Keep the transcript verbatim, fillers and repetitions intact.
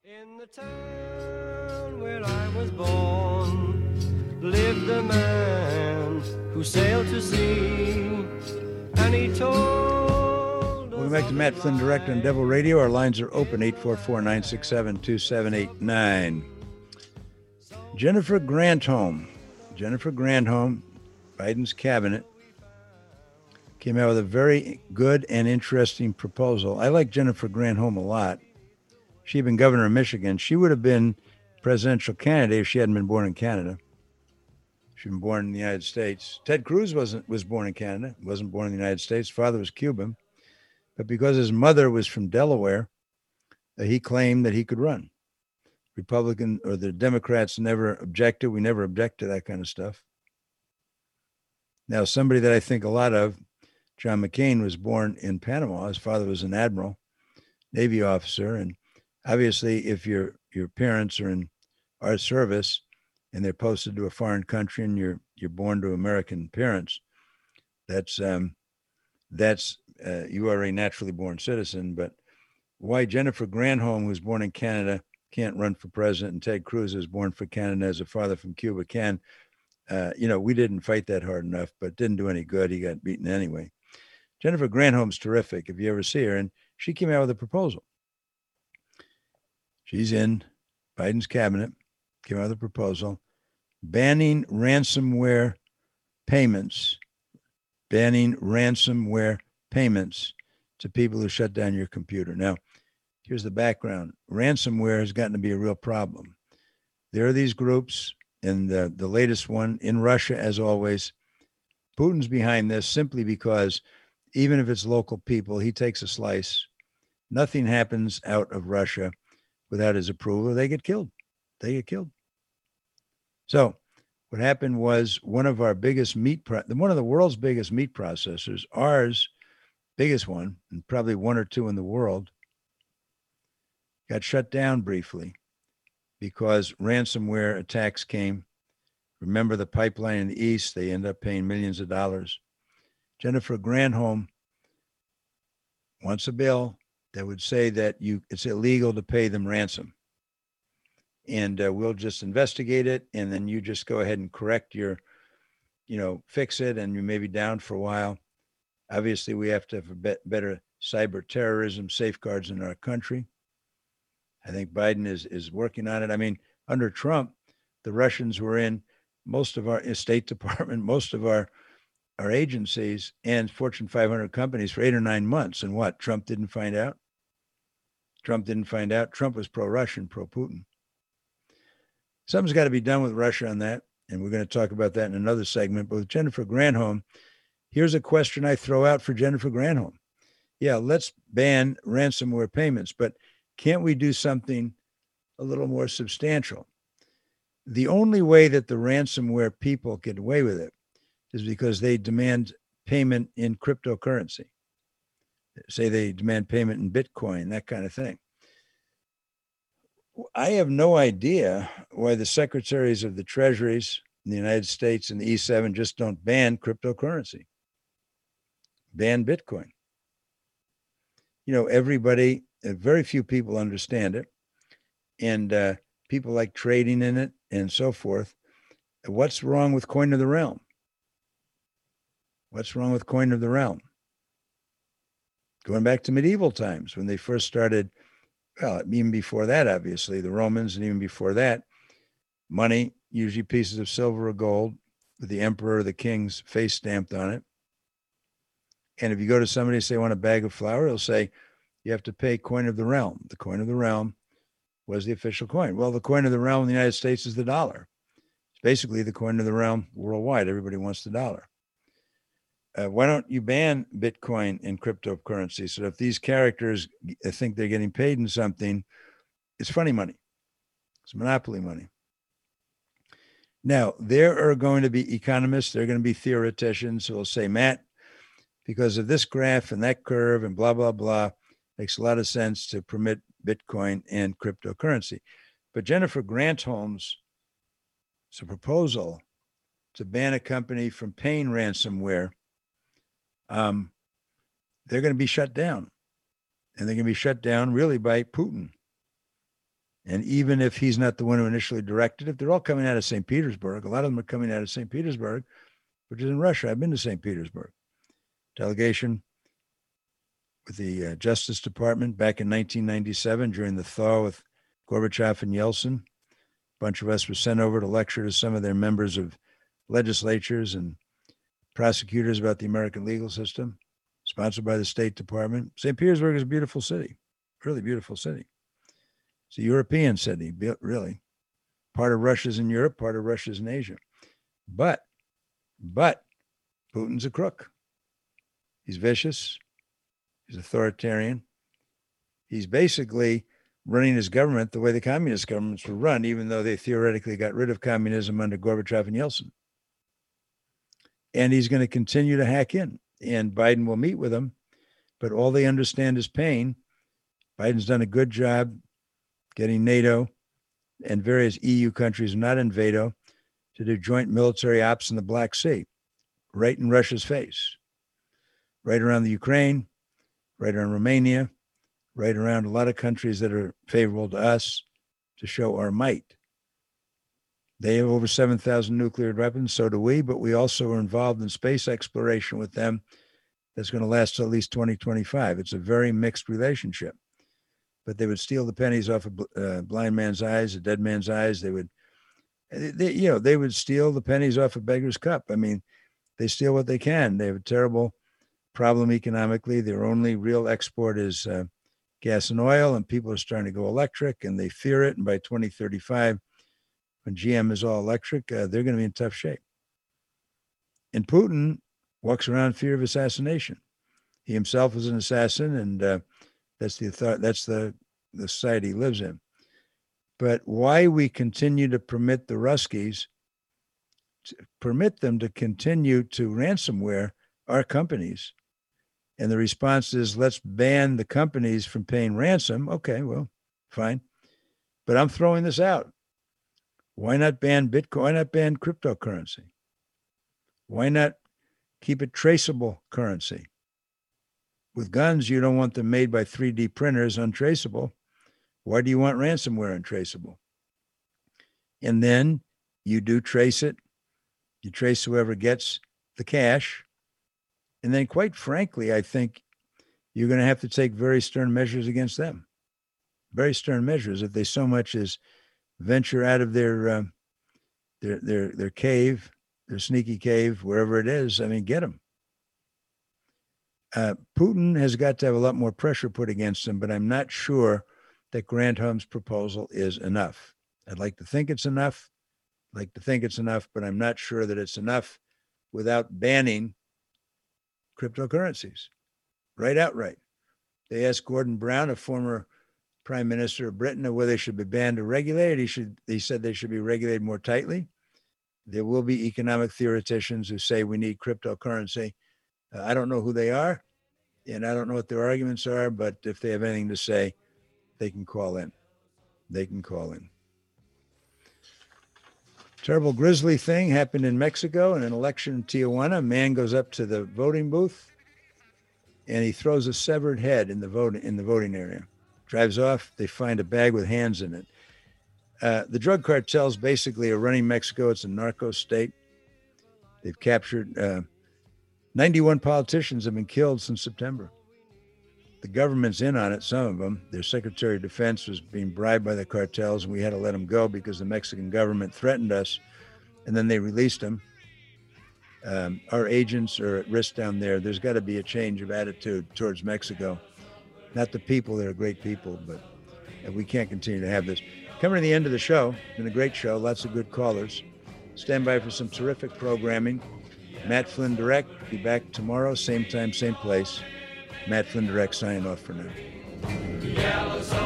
In the town where I was born lived a man who sailed to sea, and he told Welcome back to Matt Flynn, Director on Devil Radio. Our lines are open, eight four four, nine six seven, two seven eight nine. Jennifer Granholm. Jennifer Granholm, Biden's cabinet, came out with a very good and interesting proposal. I like Jennifer Granholm a lot. She had been governor of Michigan. She would have been presidential candidate if she hadn't been born in Canada. She'd been born in the United States. Ted Cruz wasn't was born in Canada, wasn't born in the United States. His father was Cuban. But because his mother was from Delaware, uh, he claimed that he could run. Republican or the Democrats never objected. We never object to that kind of stuff. Now, somebody that I think a lot of, John McCain, was born in Panama. His father was an admiral, Navy officer, and obviously, if your your parents are in our service and they're posted to a foreign country and you're you're born to American parents, that's um, that's uh, you are a naturally born citizen. But why Jennifer Granholm, who's born in Canada, can't run for president, and Ted Cruz, who's born for Canada as a father from Cuba, can? Uh, you know, we didn't fight that hard enough, but didn't do any good. He got beaten anyway. Jennifer Granholm's terrific if you ever see her, and she came out with a proposal. She's in Biden's cabinet, came out with a proposal banning ransomware payments, banning ransomware payments to people who shut down your computer. Now, here's the background. Ransomware has gotten to be a real problem. There are these groups, and the, the latest one in Russia, as always. Putin's behind this simply because even if it's local people, he takes a slice. Nothing happens out of Russia without his approval. They get killed. They get killed. So what happened was one of our biggest meat, pro- one of the world's biggest meat processors, ours, biggest one, and probably one or two in the world, got shut down briefly because ransomware attacks came. Remember the pipeline in the East, they end up paying millions of dollars. Jennifer Granholm wants a bill that would say that you it's illegal to pay them ransom. And uh, we'll just investigate it, and then you just go ahead and correct your, you know, fix it, and you may be down for a while. Obviously, we have to have a be- better cyber terrorism safeguards in our country. I think Biden is is working on it. I mean, under Trump, the Russians were in most of our State Department, most of our our agencies and Fortune five hundred companies for eight or nine months. And what? Trump didn't find out? Trump didn't find out. Trump was pro-Russian, pro-Putin. Something's got to be done with Russia on that. And we're going to talk about that in another segment. But with Jennifer Granholm, here's a question I throw out for Jennifer Granholm. Yeah, let's ban ransomware payments, but can't we do something a little more substantial? The only way that the ransomware people get away with it is because they demand payment in cryptocurrency. Say they demand payment in Bitcoin, that kind of thing. I have no idea why the secretaries of the treasuries in the United States and the E seven just don't ban cryptocurrency, ban Bitcoin. You know, everybody, very few people understand it. And uh, people like trading in it and so forth. What's wrong with Coin of the Realm? What's wrong with Coin of the Realm? Going back to medieval times when they first started, well, even before that, obviously, the Romans, and even before that, money, usually pieces of silver or gold, with the emperor or the king's face stamped on it. And if you go to somebody and say, I want a bag of flour, he'll say, you have to pay Coin of the Realm. The Coin of the Realm was the official coin. Well, the coin of the realm in the United States is the dollar. It's basically the coin of the realm worldwide. Everybody wants the dollar. Uh, why don't you ban Bitcoin and cryptocurrency so that if these characters think they're getting paid in something, it's funny money. It's monopoly money. Now, there are going to be economists, there are going to be theoreticians who will say, Matt, because of this graph and that curve and blah, blah, blah, makes a lot of sense to permit Bitcoin and cryptocurrency. But Jennifer Granholm's a proposal to ban a company from paying ransomware. Um, they're going to be shut down. And they're going to be shut down really by Putin. And even if he's not the one who initially directed it, they're all coming out of Saint Petersburg. A lot of them are coming out of Saint Petersburg, which is in Russia. I've been to Saint Petersburg. Delegation with the uh, Justice Department back in nineteen ninety-seven during the thaw with Gorbachev and Yeltsin. A bunch of us were sent over to lecture to some of their members of legislatures and prosecutors about the American legal system, sponsored by the State Department. Saint Petersburg is a beautiful city, really beautiful city. It's a European city, really. Part of Russia's in Europe, part of Russia's in Asia. But, but Putin's a crook. He's vicious. He's authoritarian. He's basically running his government the way the communist governments were run, even though they theoretically got rid of communism under Gorbachev and Yeltsin. And he's going to continue to hack in. And Biden will meet with him, but all they understand is pain. Biden's done a good job getting NATO and various E U countries not in veto to do joint military ops in the Black Sea, right in Russia's face, right around the Ukraine, right around Romania, right around a lot of countries that are favorable to us to show our might. They have over seven thousand nuclear weapons, so do we, but we also are involved in space exploration with them that's going to last till at least twenty twenty-five. It's a very mixed relationship. But they would steal the pennies off a uh, blind man's eyes, a dead man's eyes. They would, they, you know, they would steal the pennies off a beggar's cup. I mean, they steal what they can. They have a terrible problem economically. Their only real export is uh, gas and oil, and people are starting to go electric, and they fear it. And by twenty thirty-five, when G M is all electric, uh, they're going to be in tough shape. And Putin walks around in fear of assassination. He himself is an assassin, and uh, that's the that's the, the society he lives in. But why we continue to permit the Ruskies, to permit them to continue to ransomware our companies, and the response is, let's ban the companies from paying ransom. Okay, well, fine. But I'm throwing this out. Why not ban Bitcoin? Why not ban cryptocurrency? Why not keep it traceable currency? With guns, you don't want them made by three D printers untraceable. Why do you want ransomware untraceable? And then you do trace it. You trace whoever gets the cash. And then, quite frankly, I think you're going to have to take very stern measures against them. Very stern measures. If they so much as venture out of their uh, their their their cave, their sneaky cave, wherever it is, I mean, get them. Uh, Putin has got to have a lot more pressure put against him, but I'm not sure that Granholm's proposal is enough. I'd like to think it's enough. I'd like to think it's enough, but I'm not sure that it's enough without banning cryptocurrencies, right outright. They asked Gordon Brown, a former prime minister of Britain, whether they should be banned or regulated. He should. He said they should be regulated more tightly. There will be economic theoreticians who say we need cryptocurrency. Uh, I don't know who they are, and I don't know what their arguments are, but if they have anything to say, they can call in. They can call in. Terrible grisly thing happened in Mexico in an election in Tijuana. A man goes up to the voting booth, and he throws a severed head in the vote in the voting area. Drives off. They find a bag with hands in it. Uh, the drug cartels basically are running Mexico. It's a narco state. They've captured... Uh, ninety-one politicians have been killed since September. The government's in on it, some of them. Their Secretary of Defense was being bribed by the cartels, and we had to let him go because the Mexican government threatened us, and then they released him. Um, our agents are at risk down there. There's got to be a change of attitude towards Mexico. Not the people, they're great people, but we can't continue to have this. Coming to the end of the show, it's been a great show, lots of good callers. Stand by for some terrific programming. Matt Flynn Direct, be back tomorrow, same time, same place. Matt Flynn Direct signing off for now.